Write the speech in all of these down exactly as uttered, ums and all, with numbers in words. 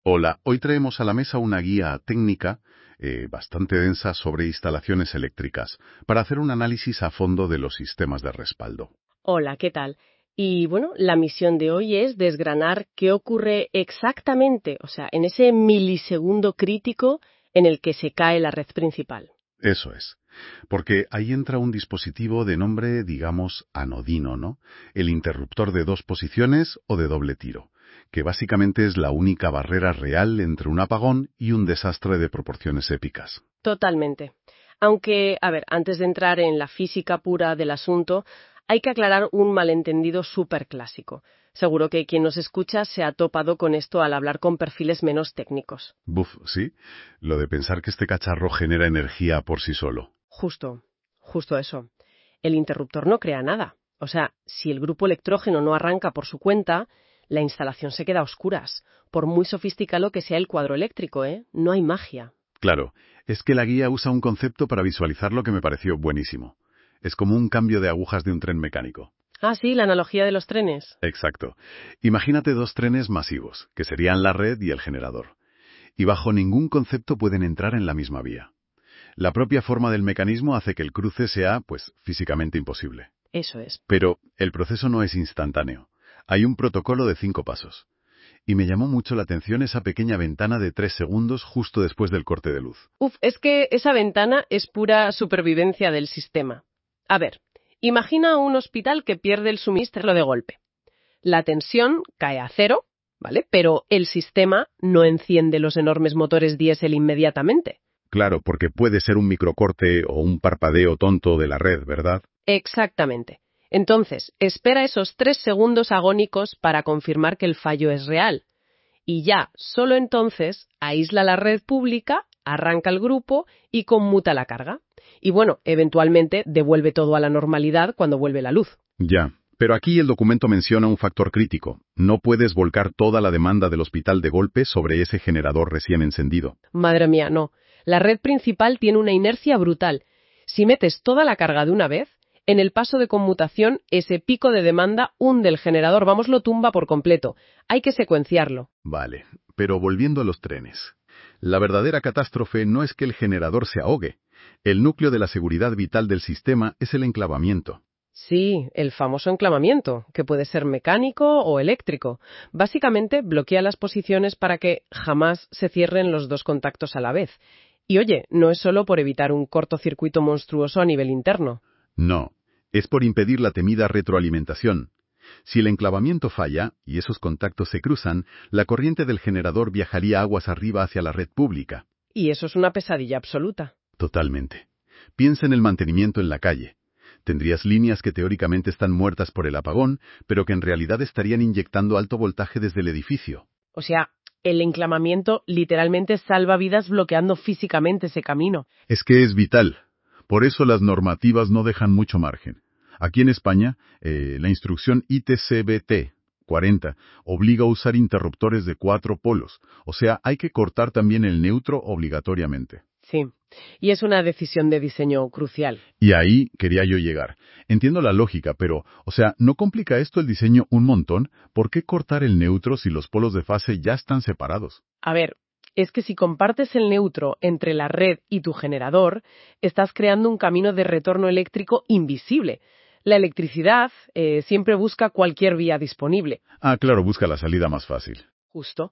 Hola, hoy traemos a la mesa una guía técnica eh, bastante densa sobre instalaciones eléctricas para hacer un análisis a fondo de los sistemas de respaldo. Hola, ¿qué tal? Y bueno, la misión de hoy es desgranar qué ocurre exactamente, o sea, en ese milisegundo crítico en el que se cae la red principal. Eso es, porque ahí entra un dispositivo de nombre, digamos, anodino, ¿no? El interruptor de dos posiciones o de doble tiro, que básicamente es la única barrera real entre un apagón y un desastre de proporciones épicas. Totalmente. Aunque, a ver, antes de entrar en la física pura del asunto, hay que aclarar un malentendido súper clásico. Seguro que quien nos escucha se ha topado con esto al hablar con perfiles menos técnicos. Buf, ¿sí? Lo de pensar que este cacharro genera energía por sí solo. Justo, justo eso. El interruptor no crea nada. O sea, si el grupo electrógeno no arranca por su cuenta, la instalación se queda a oscuras. Por muy sofisticado que sea el cuadro eléctrico, ¿eh? No hay magia. Claro, es que la guía usa un concepto para visualizar lo que me pareció buenísimo. Es como un cambio de agujas de un tren mecánico. Ah, sí, la analogía de los trenes. Exacto. Imagínate dos trenes masivos, que serían la red y el generador. Y bajo ningún concepto pueden entrar en la misma vía. La propia forma del mecanismo hace que el cruce sea, pues, físicamente imposible. Eso es. Pero el proceso no es instantáneo. Hay un protocolo de cinco pasos. Y me llamó mucho la atención esa pequeña ventana de tres segundos justo después del corte de luz. Uf, es que esa ventana es pura supervivencia del sistema. A ver, imagina un hospital que pierde el suministro de golpe. La tensión cae a cero, ¿vale? Pero el sistema no enciende los enormes motores diésel inmediatamente. Claro, porque puede ser un microcorte o un parpadeo tonto de la red, ¿verdad? Exactamente. Entonces, espera esos tres segundos agónicos para confirmar que el fallo es real. Y ya, solo entonces, aísla la red pública, arranca el grupo y conmuta la carga. Y bueno, eventualmente devuelve todo a la normalidad cuando vuelve la luz. Ya. Pero aquí el documento menciona un factor crítico. No puedes volcar toda la demanda del hospital de golpe sobre ese generador recién encendido. Madre mía, no. La red principal tiene una inercia brutal. Si metes toda la carga de una vez, en el paso de conmutación, ese pico de demanda hunde el generador, vamos, lo tumba por completo. Hay que secuenciarlo. Vale, pero volviendo a los trenes. La verdadera catástrofe no es que el generador se ahogue. El núcleo de la seguridad vital del sistema es el enclavamiento. Sí, el famoso enclavamiento, que puede ser mecánico o eléctrico. Básicamente bloquea las posiciones para que jamás se cierren los dos contactos a la vez. Y oye, no es solo por evitar un cortocircuito monstruoso a nivel interno. No, es por impedir la temida retroalimentación. Si el enclavamiento falla, y esos contactos se cruzan, la corriente del generador viajaría aguas arriba hacia la red pública. Y eso es una pesadilla absoluta. Totalmente. Piensa en el mantenimiento en la calle. Tendrías líneas que teóricamente están muertas por el apagón, pero que en realidad estarían inyectando alto voltaje desde el edificio. O sea, el enclavamiento literalmente salva vidas bloqueando físicamente ese camino. Es que es vital. Por eso las normativas no dejan mucho margen. Aquí en España, eh, la instrucción I T C B T cuarenta obliga a usar interruptores de cuatro polos, o sea, hay que cortar también el neutro obligatoriamente. Sí, y es una decisión de diseño crucial. Y ahí quería yo llegar. Entiendo la lógica, pero, o sea, ¿no complica esto el diseño un montón? ¿Por qué cortar el neutro si los polos de fase ya están separados? A ver, es que si compartes el neutro entre la red y tu generador, estás creando un camino de retorno eléctrico invisible. La electricidad eh, siempre busca cualquier vía disponible. Ah, claro, busca la salida más fácil. Justo.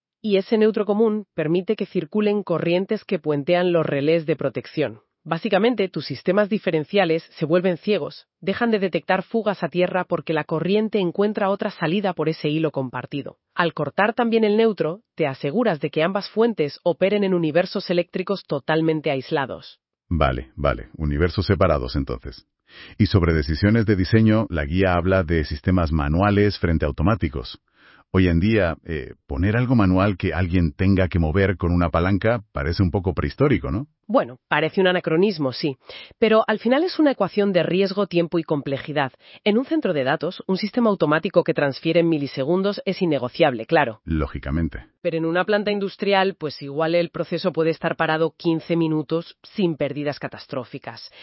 Y ese neutro común permite que circulen corrientes que puentean los relés de protección. Básicamente, tus sistemas diferenciales se vuelven ciegos, dejan de detectar fugas a tierra porque la corriente encuentra otra salida por ese hilo compartido. Al cortar también el neutro, te aseguras de que ambas fuentes operen en universos eléctricos totalmente aislados. Vale, vale, universos separados entonces. Y sobre decisiones de diseño, la guía habla de sistemas manuales frente a automáticos. Hoy en día, eh, poner algo manual que alguien tenga que mover con una palanca parece un poco prehistórico, ¿no? Bueno, parece un anacronismo, sí, pero al final es una ecuación de riesgo, tiempo y complejidad. En un centro de datos, un sistema automático que transfiere en milisegundos es innegociable, claro. Lógicamente. Pero en una planta industrial, pues igual el proceso puede estar parado quince minutos sin pérdidas catastróficas.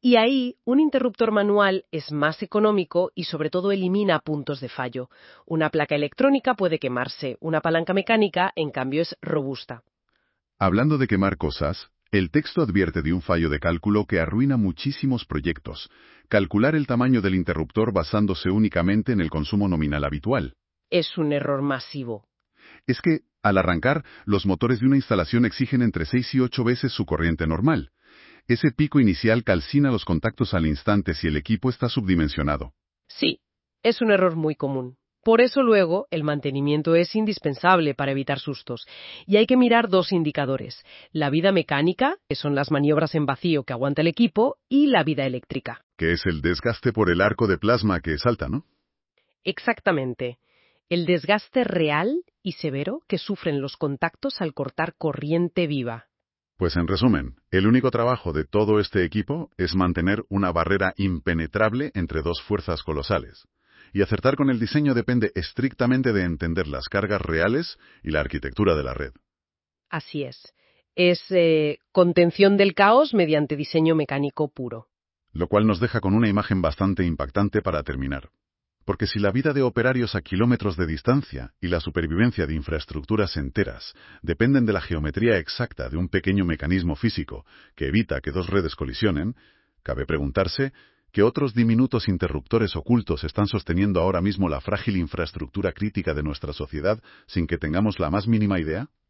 Y ahí, un interruptor manual es más económico y sobre todo elimina puntos de fallo. Una placa electrónica puede quemarse, una palanca mecánica, en cambio, es robusta. Hablando de quemar cosas, el texto advierte de un fallo de cálculo que arruina muchísimos proyectos: calcular el tamaño del interruptor basándose únicamente en el consumo nominal habitual. Es un error masivo. Es que, al arrancar, los motores de una instalación exigen entre seis y ocho veces su corriente normal. Ese pico inicial calcina los contactos al instante si el equipo está subdimensionado. Sí, es un error muy común. Por eso luego el mantenimiento es indispensable para evitar sustos. Y hay que mirar dos indicadores: la vida mecánica, que son las maniobras en vacío que aguanta el equipo, y la vida eléctrica. Que es el desgaste por el arco de plasma que salta, ¿no? Exactamente. El desgaste real y severo que sufren los contactos al cortar corriente viva. Pues en resumen, el único trabajo de todo este equipo es mantener una barrera impenetrable entre dos fuerzas colosales. Y acertar con el diseño depende estrictamente de entender las cargas reales y la arquitectura de la red. Así es. Es eh, contención del caos mediante diseño mecánico puro. Lo cual nos deja con una imagen bastante impactante para terminar. Porque si la vida de operarios a kilómetros de distancia y la supervivencia de infraestructuras enteras dependen de la geometría exacta de un pequeño mecanismo físico que evita que dos redes colisionen, cabe preguntarse qué otros diminutos interruptores ocultos están sosteniendo ahora mismo la frágil infraestructura crítica de nuestra sociedad sin que tengamos la más mínima idea.